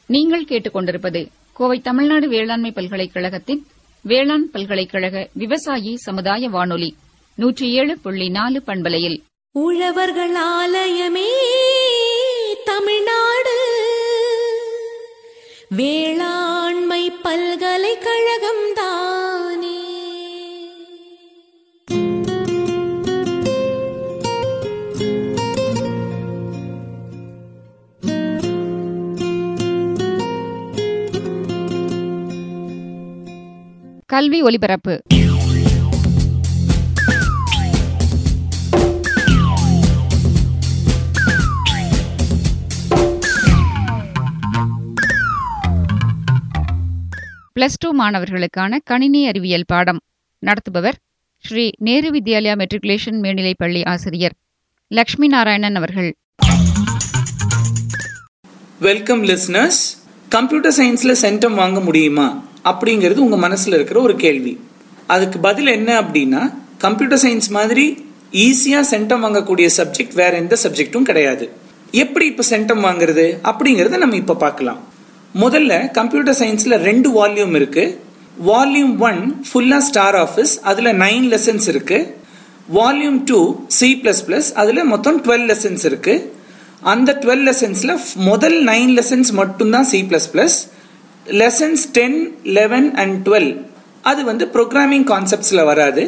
நீங்கள் கேட்டுக்கொண்டிருப்பது கோவை தமிழ்நாடு வேளாண்மை பல்கலைக்கழகத்தின் வேளாண் பல்கலைக்கழக விவசாயி சமுதாய வானொலி 107.4 பண்பலையில் உழவர்கள் ஆலயமே தமிழ்நாடு வேளாண்மை பல்கலைக்கழகம் தானே. கல்வி ஒலிபரப்பு. +2 மாணவர்களுக்கான கணினி அறிவியல் பாடம் நடத்துபவர் ஸ்ரீ நேரு வித்யாலயா மெட்ரிகுலேஷன் மேல்நிலைப் பள்ளி ஆசிரியர் லட்சுமி நாராயணன் அவர்கள். Welcome listeners. கம்ப்யூட்டர் சயின்ஸ்ல சென்டம் வாங்க முடியுமா அப்படிங்கிறது உங்க மனசுல இருக்கிற ஒரு கேள்வி. அதுக்கு பதில் என்ன அப்படின்னா, கம்ப்யூட்டர் சயின்ஸ் மாதிரி ஈஸியா சென்டம் வாங்கக்கூடிய சப்ஜெக்ட் வேற எந்த சப்ஜெக்டும் கிடையாது. எப்படி இப்ப சென்டம் வாங்குறது அப்படிங்கறத நம்ம இப்ப பார்க்கலாம். முதல்ல கம்ப்யூட்டர் சயின்ஸ்ல 2 வால்யூம் இருக்கு. வால்யூம் 1 ஃபுல்லா ஸ்டார் ஆஃபீஸ், அதுல 9 லெசன்ஸ் இருக்கு. வால்யூம் 2 C++, அதுல மொத்தம் 12 லெசன்ஸ் இருக்கு. அந்த 12 லெசன்ஸ்ல முதல் 9 லெசன்ஸ் மட்டும்தான் C++. லெசன்ஸ் 10, 11 and 12 அது ப்ரோக்ராமிங் கான்செப்ட்ஸ்ல வராது.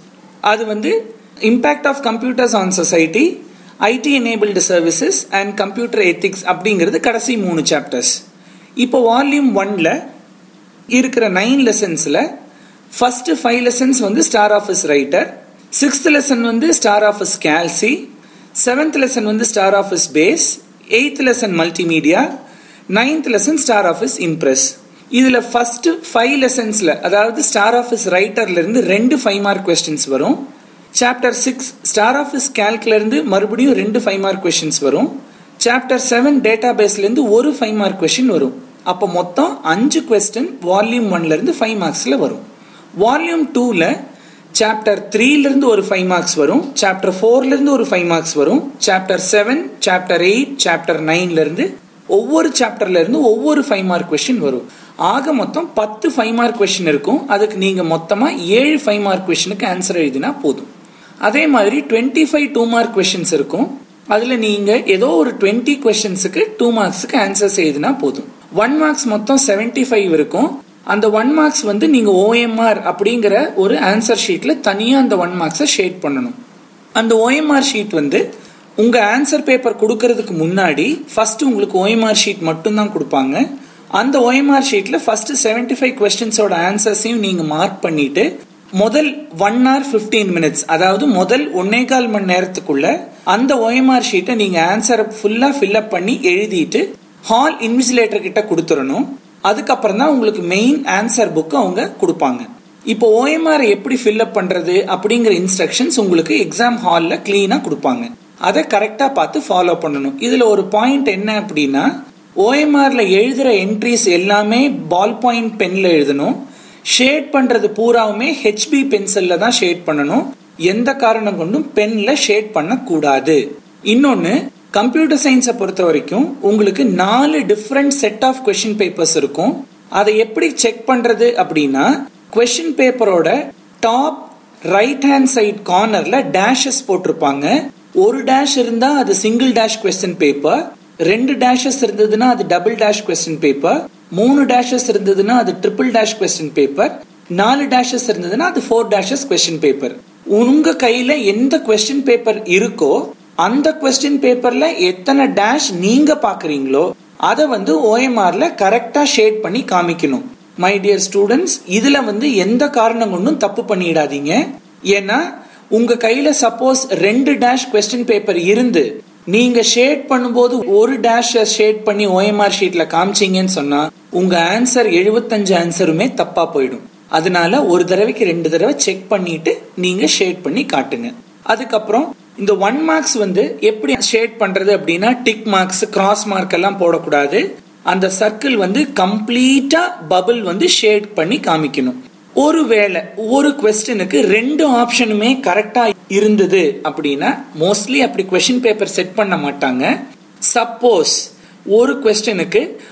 அது impact of computers on society, IT enabled services and computer ethics அப்படிங்கிறது கடைசி 3 சாப்டர்ஸ். இப்போ வால்யூம் 1ல இருக்கிற 9 லெசன்ஸ்ல first 5 lessons star office writer, 6th lesson star office calc, 7th lesson star office base, 8th lesson multimedia, 9th lesson star office impress. இதுல first 5 லெசன்ஸ்ல, அதாவது star office ரைட்டர்ல இருந்து 2 5 மார்க் கொஸ்டின்ஸ் வரும். சாப்டர் 6 ஸ்டார் ஆஃபீஸ் கால்க்ல இருந்து மறுபடியும் 2 5 mark questions வரும். சாப்டர் 7 டேட்டா பேஸ்ல இருந்து ஒரு 5 மார்க் கொஸ்டின் வரும். அப்ப மொத்தம் 5 கொஸ்டின் வால்யூம் 1ல இருந்து 5 மார்க்ஸ்ல வரும். வால்யூம் 2ல சாப்டர் 3ல இருந்து ஒரு 5 மார்க்ஸ் வரும். சாப்டர் 4ல இருந்து ஒரு 5 மார்க்ஸ் வரும். சாப்டர் 7, சாப்டர் 8, சாப்டர் 9ல இருந்து ஒவ்வொரு சாப்டர்ல இருந்து ஒவ்வொரு 5 மார்க் கொஸ்டின் வரும். ஆக மொத்தம் 10 5 மார்க் கொஸ்டின் இருக்கும். அதுக்கு நீங்க மொத்தமா 7 5 மார்க் கொஸ்டினுக்கு ஆன்சர் எழுதினா போதும். அதே மாதிரி 25 2 மார்க் கொஸ்டின்ஸ் இருக்கும். அதுல நீங்க ஏதோ ஒரு 20 கொஸ்டின்ஸுக்கு 2 மார்க்ஸுக்கு ஆன்சர்ஸ் எழுதினா போதும். 1 மார்க்ஸ் மொத்தம் 75 இருக்கும். அந்த 1 மார்க்ஸ் நீங்க OMR அப்படிங்கிற ஒரு ஆன்சர் ஷீட்ல தனியா அந்த 1 மார்க்ஸை ஷேட் பண்ணணும். அந்த OMR ஷீட் உங்க ஆன்சர் பேப்பர் கொடுக்கறதுக்கு முன்னாடி ஃபர்ஸ்ட் உங்களுக்கு OMR ஷீட் மட்டும் தான் கொடுப்பாங்க. அந்த OMR ஷீட்ல ஃபர்ஸ்ட் 75 கொஸ்டின்ஸோட ஆன்சர்ஸையும் நீங்க மார்க் பண்ணிட்டு முதல் 1 hour 15 minutes, அதாவது முதல் 1.25 மணி நேரத்துக்குள்ள அந்த OMR ஷீட்டை நீங்க ஆன்சரை ஃபுல்லா ஃபில் அப் பண்ணி எழுதிட்டு ஹால் இன்விஜிலேட்டர் கிட்ட கொடுத்துடணும். அதுக்கப்புறம் தான் உங்களுக்கு மெயின் ஆன்சர் புக் அவங்க கொடுப்பாங்க. இப்போ OMR எப்படி ஃபில் அப் பண்றது அப்படிங்கிற இன்ஸ்ட்ரக்ஷன்ஸ் உங்களுக்கு எக்ஸாம் ஹால்ல கிளீனா கொடுப்பாங்க. அதை கரெக்டா பார்த்து ஃபாலோ பண்ணணும். இதுல ஒரு பாயிண்ட் என்ன அப்படின்னா, OMRல எழுதுற என்ட்ரிஸ் எல்லாமே பால் பாயிண்ட் பென்ல எழுதணும். ஷேட் பண்றது பூராவுமே HB பென்சில்ல தான் ஷேட் பண்ணணும். எந்த காரணம் கொண்டும் பென்ல ஷேட் பண்ண கூடாது. இன்னொன்னு, கம்ப்யூட்டர் சயின்ஸை பொறுத்த வரைக்கும் உங்களுக்கு 4 different set of question papers இருக்கும். அதை எப்படி செக் பண்றது அப்படின்னா, கொஸ்டின் பேப்பரோட டாப் ரைட் ஹேண்ட் சைட் கார்னர்ல டேஷஸ் போட்டிருப்பாங்க. ஒரு டேஷ் இருந்தா அது single dash question paper, 2 dashes இருந்ததுன்னா அது double dash question paper, 3 dashes இருந்ததுன்னா அது triple dash question paper, 4 dashes இருந்ததுன்னா அது 4 டேஷஸ் கொஸ்டின் பேப்பர். உங்க கையில எந்த கொஸ்டின் பேப்பர் இருக்கோ அந்த கொஸ்டின் பேப்பர்ல எத்தனை டேஷ் நீங்க பாக்குறீங்களோ அதை OMRல கரெக்டா ஷேட் பண்ணி காமிக்கணும். மை டியர் ஸ்டூடெண்ட்ஸ், இதுல எந்த காரணம் கொண்டும் தப்பு பண்ணிடாதீங்க. ஏன்னா உங்க கையில சப்போஸ் 2 டேஷ் கொஸ்டின் பேப்பர் இருந்து நீங்க ஷேட் பண்ணும்போது ஒரு டேஷ் ஷேட் பண்ணி OMR ஷீட்ல காமிச்சீங்கன்னு சொன்னா உங்க ஆன்சர் 75 ஆன்சருமே தப்பா போயிடும். அதனால ஒரு தடவைக்கு 2 தடவை செக் பண்ணிட்டு நீங்க ஷேட் பண்ணி காட்டுங்க. அதுக்கப்புறம் இந்த 1 மார்க்ஸ் எப்படி ஷேட் பண்றது அப்படின்னா, டிக் மார்க்ஸ், கிராஸ் மார்க் எல்லாம் போடக்கூடாது. அந்த சர்க்கிள் கம்ப்ளீட்டா பபிள் ஷேட் பண்ணி காமிக்கணும். ஒருவேளை ஒரு क्वेश्चனுக்கு 2 ஆப்ஷனுமே கரெக்டா இருந்தது அப்படின்னா மோஸ்ட்லி அப்படி क्वेश्चन பேப்பர் செட் பண்ண மாட்டாங்க. சப்போஸ் ஒரு क्वेश्चனுக்கு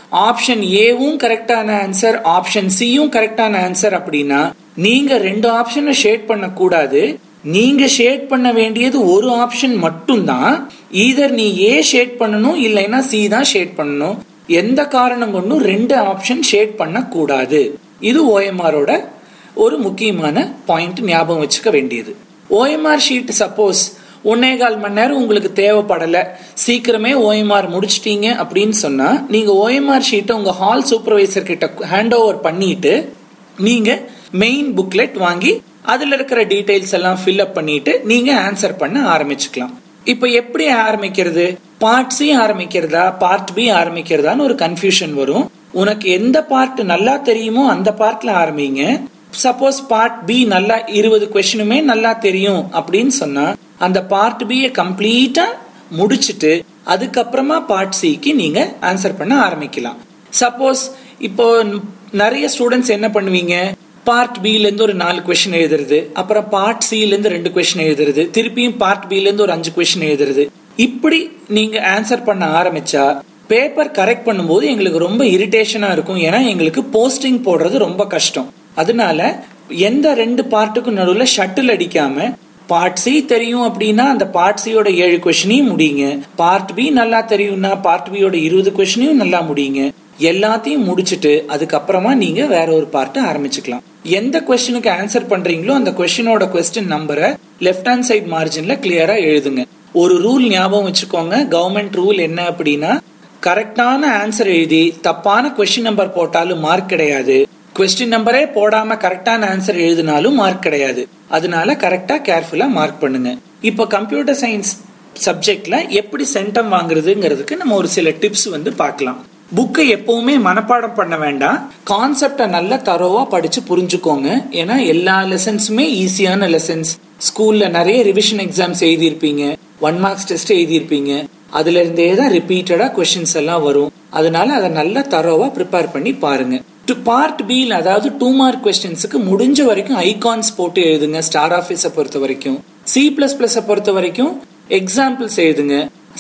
ஆப்ஷன் ஏவும் கரெக்டான ஆன்சர், ஆப்ஷன் சியும் கரெக்டான ஆன்சர் அப்படின்னா நீங்க 2 ஆப்ஷனை ஷேட் பண்ண கூடாது. நீங்க ஷேட் பண்ண வேண்டியது ஒரு ஆப்ஷன் மட்டும்தான். ஈதர் நீ ஏ ஷேட் பண்ணணும் இல்லைன்னா சி தான் ஷேட் பண்ணணும். எந்த காரணம் கொண்டும் 2 ஆப்ஷன் ஷேட் பண்ண கூடாது. இது ஓஎம்ஆரோட ஒரு முக்கியமான பாயிண்ட், ஞாபகம் வச்சுக்க வேண்டியது. ஓஎம்ஆர் ஷீட் சப்போஸ் 1.25 மணி நேரம் உங்களுக்கு தேவைப்படல, சீக்கிரமே ஓஎம்ஆர் முடிச்சிட்டீங்க அப்படின்னு சொன்னா நீங்க ஓஎம்ஆர் ஷீட்டை உங்க ஹால் சூப்பர்வைசர் கிட்ட ஹேண்ட் ஓவர் பண்ணிட்டு நீங்க மெயின் புக்லெட் வாங்கி அதுல இருக்கிற டீடைல்ஸ் எல்லாம் ஃபில் அப் பண்ணிட்டு நீங்க ஆன்சர் பண்ண ஆரம்பிச்சுக்கலாம். இப்ப எப்படி ஆரம்பிக்கிறது? பார்ட் சி ஆரம்பிக்கிறதா பார்ட் பி ஆரம்பிக்கிறதான்னு ஒரு கன்ஃபியூஷன் வரும். உனக்கு எந்த பார்ட் நல்லா தெரியுமோ அந்த பார்ட்ல ஆரம்பிங்க. சப்போஸ் பார்ட் பி நல்லா 20 கொஸ்டினுமே நல்லா தெரியும் அப்படின்னு சொன்னா அந்த பார்ட் பி கம்ப்ளீட்டா முடிச்சிட்டு அதுக்கப்புறமா பார்ட் சிக்கு நீங்க ஆன்சர் பண்ண ஆரம்பிக்கலாம். சப்போஸ் இப்போ நிறைய ஸ்டூடெண்ட்ஸ் என்ன பண்ணுவீங்க, பார்ட் பில இருந்து ஒரு 4 கொஸ்டின் எழுதுறது, அப்புறம் பார்ட் சில இருந்து 2 கொஸ்டின் எழுதுறது, திருப்பியும் பார்ட் பில இருந்து ஒரு 5 கொஸ்டின் எழுதுறது. இப்படி நீங்க ஆன்சர் பண்ண ஆரம்பிச்சா பேப்பர் கரெக்ட் பண்ணும்போது எங்களுக்கு ரொம்ப இரிட்டேஷனா இருக்கும். ஏன்னா எங்களுக்கு போஸ்டிங் போடுறது ரொம்ப கஷ்டம். அதனால எந்த 2 பார்ட்டுக்கும் நடுவில் ஷட்டில் அடிக்காம பார்ட் சி தெரியும் அப்படின்னா அந்த பார்ட் சியோட 7 கொஸ்டினையும் முடியுங்க. பார்ட் பி நல்லா தெரியும்னா பார்ட் பியோட 20 கொஸ்டினையும் நல்லா முடியுங்க. எல்லாத்தையும் முடிச்சுட்டு அதுக்கப்புறமா நீங்க வேற ஒரு பார்ட் ஆரம்பிச்சுக்கலாம். எந்த கொஸ்டினுக்கு ஆன்சர் பண்றீங்களோ அந்த கொஸ்டினோட question number left hand side மார்ஜின்ல கிளியரா எழுதுங்க. ஒரு ரூல் ஞாபகம் வச்சுக்கோங்க. கவர்மெண்ட் ரூல் என்ன அப்படின்னா கரெக்டான ஆன்சர் எழுதி தப்பான கொஸ்டின் நம்பர் போட்டாலும் மார்க் கிடையாது. கொஸ்டின் நம்பரே போடாம கரெக்டான ஆன்சர் எழுதினாலும் மார்க் கிடையாது. அதனால கரெக்டா கேர்ஃபுல்லா மார்க் பண்ணுங்க. இப்ப கம்ப்யூட்டர் சயின்ஸ் சப்ஜெக்ட்ல எப்படி சென்டம் வாங்குறதுங்கிறதுக்கு நம்ம ஒரு சில டிப்ஸ் பார்க்கலாம். புக்கை எப்பவுமே மனப்பாடம் பண்ண வேண்டாம். கான்செப்டை நல்லா தரோவா படிச்சு புரிஞ்சுக்கோங்க. ஏன்னா எல்லா லெசன்ஸுமே ஈஸியான லெசன்ஸ். ஸ்கூல்ல நிறைய ரிவிஷன் எக்ஸாம்ஸ் எழுதியிருப்பீங்க, 1 மார்க்ஸ் டெஸ்ட் எழுதியிருப்பீங்க. அதுல இருந்தே தான் ரிப்பீட்டடா கொஸ்டின்ஸ் எல்லாம் வரும். அதனால அதை நல்லா தரோவா ப்ரிப்பேர் பண்ணி பாருங்க. பார்ட் பி அதாவது 2 மார்க் கொஸ்டின்ஸுக்கு முடிஞ்ச வரைக்கும் ஐகான்ஸ் போட்டு எழுதுங்க. ஸ்டார் ஆஃபீஸை பொறுத்த வரைக்கும், C++ பொறுத்த வரைக்கும் எக்ஸாம்பிள்ஸ் எழுதுங்க.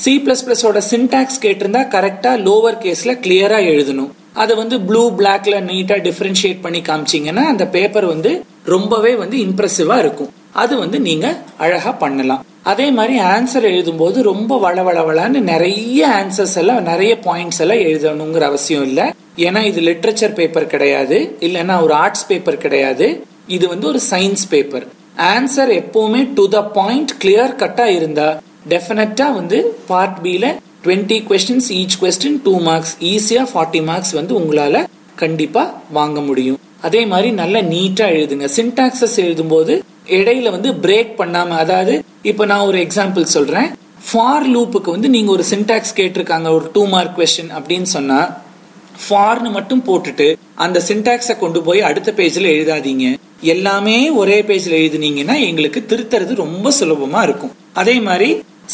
C++ஓட சின்டாக்ஸ் கேட்டிருந்தா கரெக்டா லோவர் கேஸ்ல கிளியரா எழுதணும். அதை ப்ளூ பிளாக்ல நீட்டா டிஃபரன்ஷியேட் பண்ணி காமிச்சீங்கன்னா அந்த பேப்பர் ரொம்பவே இம்ப்ரெசிவா இருக்கும். அது நீங்க அழகா பண்ணலாம். அதே மாதிரி ஆன்சர் எழுதும் போது ரொம்ப வளவளவளான்னு நிறைய ஆன்சர்ஸ் எல்லாம் நிறைய பாயிண்ட்ஸ் எல்லாம் எழுதணுங்கிற அவசியம் இல்ல. ஏன்னா இது லிட்ரேச்சர் பேப்பர் கிடையாது, இல்லைன்னா ஒரு ஆர்ட்ஸ் பேப்பர் கிடையாது. இது ஒரு சயின்ஸ் பேப்பர். ஆன்சர் எப்பவுமே டு த பாயிண்ட் கிளியர் கட்டா இருந்தா டெஃபினட்டா பார்ட் பில 20 கொஸ்டின்ஸ், ஈச் கொஸ்டின் 2 மார்க்ஸ், ஈஸியா 40 மார்க்ஸ் உங்களால கண்டிப்பா வாங்க முடியும். அதே மாதிரி நல்ல நீட்டா எழுதுங்க. சின்டாக்சஸ் எழுதும் போது இடையில பிரேக் பண்ணாம, அதாவது இப்ப நான் ஒரு எக்ஸாம்பிள் சொல்றேன். ஃபார் லூப்புக்கு நீங்க ஒரு சின்டாக்ஸ் கேட்டிருக்காங்க ஒரு 2 மார்க் கொஸ்டின் அப்படின்னு சொன்னா ஃபார்னு மட்டும் போட்டுட்டு அந்த சின்டாக்ஸை கொண்டு போய் அடுத்த பேஜ்ல எழுதாதீங்க. எல்லாமே ஒரே பேஜ்ல எழுதுனீங்கன்னா எங்களுக்கு திருத்துறது ரொம்ப சுலபமா இருக்கும். அதே மாதிரி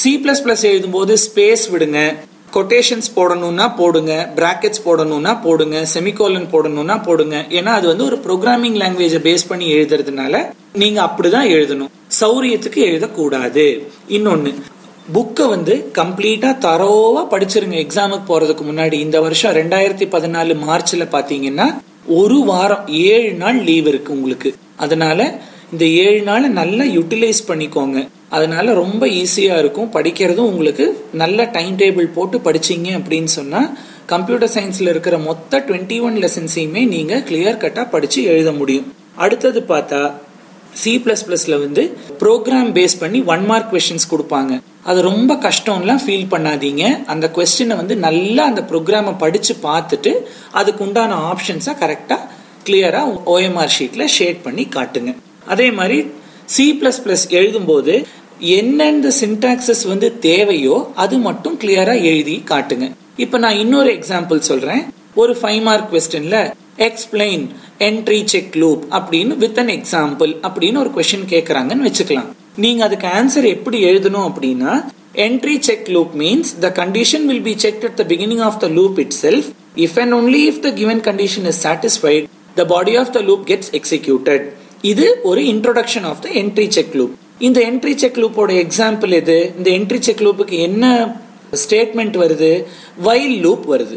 C++ எழுதும் போது ஸ்பேஸ் விடுங்க. கொட்டேஷன்ஸ் போடணும்னா போடுங்க, பிராக்கெட்ஸ் போடணும்னா போடுங்க, செமிகோலன் போடணும்னா போடுங்க. ஏன்னா அது ஒரு ப்ரோக்ராமிங் லாங்குவேஜை பேஸ் பண்ணி எழுதுறதுனால நீங்க அப்படிதான் எழுதணும். சௌரியத்துக்கு எழுதக்கூடாது. இன்னொன்னு, புக்கை கம்ப்ளீட்டா தரோவா படிச்சிருங்க. எக்ஸாமுக்கு போறதுக்கு முன்னாடி இந்த வருஷம் 2014 மார்ச்ல பாத்தீங்கன்னா ஒரு வாரம் 7 நாள் லீவ் இருக்கு உங்களுக்கு. அதனால இந்த 7 நாளை நல்லா யூட்டிலைஸ் பண்ணிக்கோங்க. அதனால ரொம்ப ஈஸியா இருக்கும் படிக்கிறதும். உங்களுக்கு நல்ல டைம் டேபிள் போட்டு படிச்சீங்க அப்படின்னு சொன்னா கம்ப்யூட்டர் சயின்ஸ்ல இருக்கிற மொத்த 21 லெசன்ஸையுமே நீங்க கிளியர் கட்டா படிச்சு எழுத முடியும். அடுத்தது பார்த்தா C++ல ப்ரோக்ராம் பேஸ் பண்ணி 1 மார்க் கொஸ்டின்ஸ் கொடுப்பாங்க. அது ரொம்ப கஷ்டம்லாம் ஃபீல் பண்ணாதீங்க. அந்த கொஸ்டினை நல்லா அந்த ப்ரோக்ராமை படிச்சு பார்த்துட்டு அதுக்கு உண்டான ஆப்ஷன்ஸை கரெக்டா கிளியரா OMR ஷீட்ல ஷேட் பண்ணி காட்டுங்க. அதே மாதிரி C++ எழுதும் போது என்னென்ன சின்டாக்சஸ் தேவையோ அது மட்டும் கிளியரா எழுதி காட்டுங்க. இப்ப நான் இன்னொரு எக்ஸாம்பிள் சொல்றேன். ஒரு 5 மார்க் கொஸ்டின்ல எக்ஸ்பிளைன் என்ட்ரி செக் லூப் அப்படின்னு வித் அன் எக்ஸாம்பிள் அப்படின்னு ஒரு கொஸ்டின் கேக்குறாங்கன்னு வச்சுக்கலாம். நீங்க அதுக்கு ஆன்சர் எப்படி எழுதணும் அப்படின்னா, entry check loop means the condition will be checked at the beginning of the loop itself. If and only if the given condition is satisfied, the body of the loop gets executed. இது ஒரு introduction of the entry check loop. இந்த entry check loop ஓட example எது? இந்த entry check loopக்கு என்ன statement வருது? while loop வருது.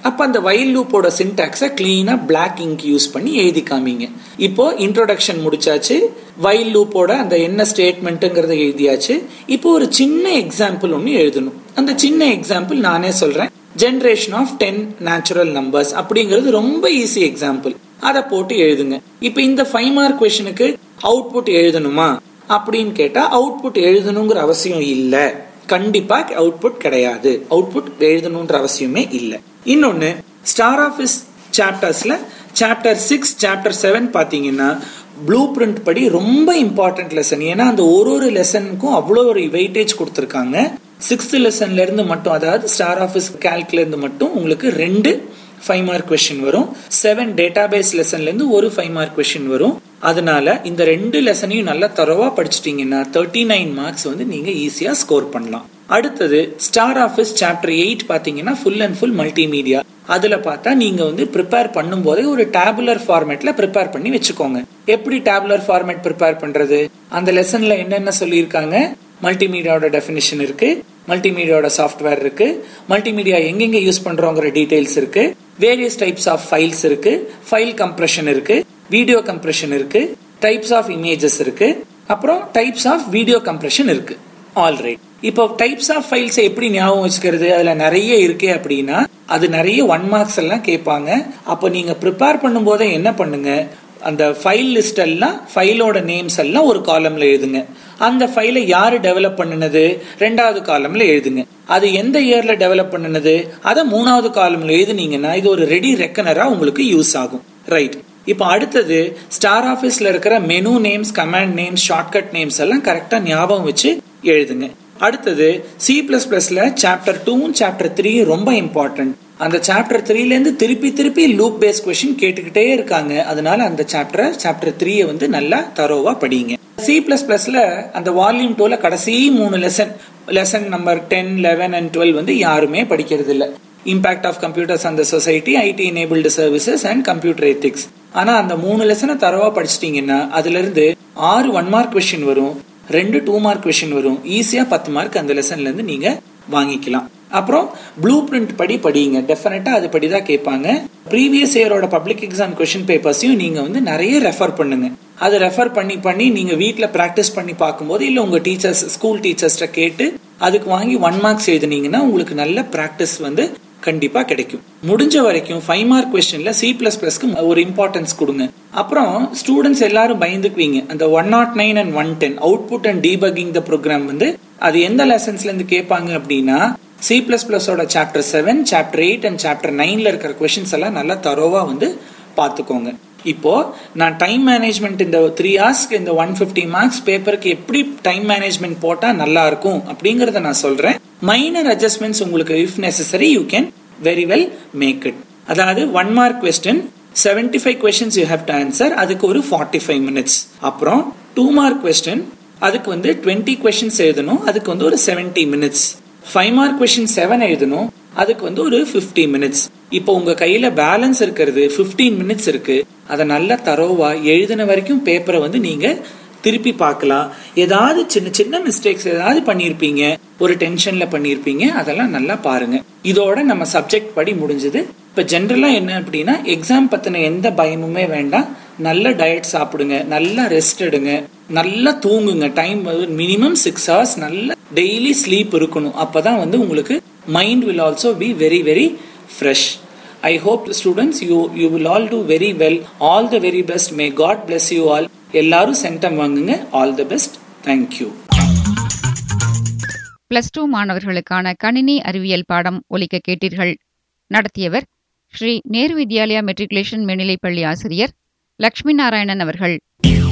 அப்ப அந்த வைல் லூப்போட சின்டாக்ஸை கிளீனா பிளாக் இங்க் யூஸ் பண்ணி எழுதி காமிங்க. இப்போ இன்ட்ரோடக்ஷன் முடிச்சாச்சு, வைல் லூப்போட அந்த என்ன ஸ்டேட்மெண்ட்ங்கிறத எழுதியாச்சு. இப்போ ஒரு சின்ன எக்ஸாம்பிள் ஒன்னு எழுதணும். அந்த சின்ன எக்ஸாம்பிள் நானே சொல்றேன். ஜெனரேஷன் ஆஃப் 10 நேச்சுரல் நம்பர்ஸ் அப்படிங்கிறது ரொம்ப ஈஸி எக்ஸாம்பிள். அதை போட்டு எழுதுங்க. இப்ப இந்த 5 மார்க் கொஸ்டினுக்கு அவுட்புட் எழுதணுமா அப்படின்னு கேட்டா அவுட்புட் எழுதணுங்கிற அவசியம் இல்ல. கண்டிப்பா அவுட்புட் கிடையாது. அவுட்புட் எழுதணும்ன்ற அவசியமே இல்ல. இன்னொன்னு, ஸ்டார் ஆஃபீஸ் சாப்டர்ஸ்ல சாப்டர் 6 சாப்டர் 7 பாத்தீங்கன்னா ப்ளூ பிரிண்ட் படி ரொம்ப இம்பார்ட்டன்ட் லெசன். ஏன்னா அந்த ஒரு லெசனுக்கும் அவ்வளோ ஒரு வெயிட்டேஜ் கொடுத்துருக்காங்க. 6th லெசன்ல இருந்து மட்டும், அதாவது ஸ்டார் ஆஃபீஸ் கால்குல இருந்து மட்டும் உங்களுக்கு 2 5 மார்க் கொஸ்டின் வரும். 7 டேட்டாபேஸ் லெசன்ல இருந்து ஒரு 5 மார்க் கொஸ்டின் வரும். அதனால இந்த 2 லெசனையும் நல்லா தரவா படிச்சிட்டீங்கன்னா 39 மார்க்ஸ் வந்து நீங்க ஈஸியா ஸ்கோர் பண்ணலாம். அடுத்தது ஸ்டார் ஆஃபீஸ் சாப்டர் 8 பாத்தீங்கன்னா ஃபுல் அண்ட் ஃபுல் மல்டிமீடியா. அதுல பார்த்தா நீங்க வந்து ப்ரிப்பேர் பண்ணும் போதே ஒரு டேபுலர் ஃபார்மேட்ல ப்ரிப்பேர் பண்ணி வச்சுக்கோங்க. எப்படி டேபுலர் ஃபார்மேட் ப்ரிப்பேர் பண்றது? அந்த லெசன்ல என்னென்ன சொல்லியிருக்காங்க? மல்டிமீடியாவோட டெஃபினிஷன் இருக்கு, மல்டிமீடியாவோட சாஃப்ட்வேர் இருக்கு, மல்டிமீடியா எங்கெங்க யூஸ் பண்றோங்கிற டீடைல்ஸ் இருக்கு, வேரியஸ் டைப்ஸ் ஆஃப் ஃபைல்ஸ் இருக்கு, ஃபைல் கம்ப்ரெஷன் இருக்கு, வீடியோ கம்ப்ரெஷன் இருக்கு, டைப்ஸ் ஆஃப் இமேஜஸ் இருக்கு, அப்புறம் டைப்ஸ் ஆஃப் வீடியோ கம்ப்ரெஷன் இருக்கு. ஆல்ரைட். இப்போ டைப்ஸ் ஆஃப் ஃபைல்ஸ் எப்படி ஞாபகம் வச்சுக்கிறது? அதுல நிறைய இருக்கு அப்படின்னா அது நிறைய 1 மார்க்ஸ் எல்லாம் கேட்பாங்க. அப்போ நீங்க ப்ரிப்பேர் பண்ணும் போதே என்ன பண்ணுங்க, அந்த ஃபைல் லிஸ்ட் எல்லாம், ஃபைலோட நேம்ஸ் எல்லாம் ஒரு காலம்ல எழுதுங்க. அந்த ஃபைலை யாரு டெவலப் பண்ணுனது 2வது காலம்ல எழுதுங்க. அது எந்த இயர்ல டெவலப் பண்ணுனது அதை 3வது காலம்ல எழுதுனீங்கன்னா இது ஒரு ரெடி ரெக்கனரா உங்களுக்கு யூஸ் ஆகும். ரைட். இப்போ அடுத்தது ஸ்டார் ஆஃபீஸ்ல இருக்கிற menu names, command names, shortcut names எல்லாம் கரெக்டா ஞாபகம் வச்சு எழுதுங்க. அடுத்தது C++ல சாப்டர் 2 சாப்டர் 3 ரொம்ப இம்பார்ட்டன்ட். அந்த சாப்டர் 3ல இருந்து திருப்பி லூப் பேஸ் கொஸ்டின் கேட்டுக்கிட்டே இருக்காங்க. அதனால அந்த சாப்டர் 3 வந்து நல்லா தரோவா படிங்க. C++ல அந்த வால்யூம் 2ல கடைசி 3 லெசன் நம்பர் 10, 11 and 12 வந்து யாருமே படிக்கிறது இல்ல. Impact of computers on the society, IT enabled services and computer ethics. ஆனா அந்த 3 லெசனை தரவா படிச்சிட்டீங்கன்னா அதுல இருந்து 6 1 மார்க் கொஸ்டின் வரும், 2 2 மார்க் கொஸ்டின் வரும். ஈஸியா 10 மார்க் அந்த லெசன்ல இருந்து நீங்க வாங்கிக்கலாம். அப்புறம் ப்ளூ பிரிண்ட் படி படிங்க. டெஃபினட்டா அது படிதான் கேட்பாங்க. ப்ரீவியஸ் இயரோட பப்ளிக் எக்ஸாம் கொஸ்டின் பேப்பர்ஸையும் நீங்க வந்து நிறைய ரெஃபர் பண்ணுங்க. அதை ரெஃபர் பண்ணி நீங்க வீட்டுல பிராக்டிஸ் பண்ணி பார்க்கும்போது இல்ல உங்க டீச்சர்ஸ், ஸ்கூல் டீச்சர்ஸ்ட கேட்டு அதுக்கு வாங்கி 1 மார்க்ஸ் எழுதுனீங்கன்னா உங்களுக்கு நல்ல பிராக்டிஸ் வந்து கண்டிப்பா கிடைக்கும். முடிஞ்ச வரைக்கும் 5 மார்க் கொஸ்டின்ல C++க்கு ஒரு இம்பார்ட்டன்ஸ் கொடுங்க. அப்புறம் ஸ்டூடெண்ட்ஸ் எல்லாரும் பயந்துக்குவீங்க. அந்த 109 and 110 output and debugging the program வந்து அது எந்த லெசன்ஸ்ல இருந்து கேட்பாங்க அப்படின்னா C++ஓட சாப்டர் 7, சாப்டர் 8 and சாப்டர் 9ல இருக்கிற கொஸ்டின்ஸ் எல்லாம் நல்லா தரோவா வந்து பாத்துக்கோங்க. இப்போ நான் டைம் மேனேஜ்மெண்ட் இந்த 3 ஹவர்ஸ்க்கு இந்த 150 மார்க்ஸ் பேப்பருக்கு எப்படி டைம் மேனேஜ்மெண்ட் போட்டா நல்லா இருக்கும் அப்படிங்கறத நான் சொல்றேன். மைனர் அட்ஜஸ்ட்மெண்ட்ஸ் உங்களுக்கு if necessary you can very well make it. அதாவது 1 mark question 75 questions you have to answer, அதுக்கு ஒரு 45 minutes. அப்புறம் 2 மார்க் கொஸ்டின் அதுக்கு வந்து 20 questions எழுதணும், அதுக்கு வந்து ஒரு 70 minutes. 5 மார்க் கொஸ்டின் 7 எழுதணும், அதுக்கு வந்து ஒரு 50 minutes. இப்போ உங்க கையில பேலன்ஸ் இருக்கிறது 15 minutes இருக்கு. அதை நல்லா தரோவா எழுதின வரைக்கும் பேப்பரை வந்து நீங்க திருப்பி பார்க்கலாம். ஏதாவது சின்ன மிஸ்டேக்ஸ் ஏதாவது பண்ணிருப்பீங்க, ஒரு டென்ஷன்ல பண்ணிருப்பீங்க, அதெல்லாம் நல்லா பாருங்க. இதோட நம்ம சப்ஜெக்ட் படி முடிஞ்சது. இப்ப ஜென்ரலா என்ன அப்படின்னா எக்ஸாம் பத்தின எந்த பயமுமே வேண்டாம். நல்ல டயட் சாப்பிடுங்க, நல்லா ரெஸ்ட் எடுங்க, நல்லா தூங்குங்க. டைம் மினிமம் 6 hours நல்ல டெய்லி ஸ்லீப் இருக்கணும். அப்பதான் வந்து உங்களுக்கு mind will also be very very fresh. I hope students you will all do very well. All the very best. May God bless you all. எல்லாரும் centum வாங்குங்க. All the best. Thank you. +2 மாணவர்களுக்கான கணினி அறிவியல் பாடம் ஒலிக்க கேட்டீர்கள். நடத்தியவர் Sri Nehru Vidyalaya matriculation மேல்நிலைப்பள்ளி ஆசிரியர் லட்சுமி நாராயணன் அவர்கள்.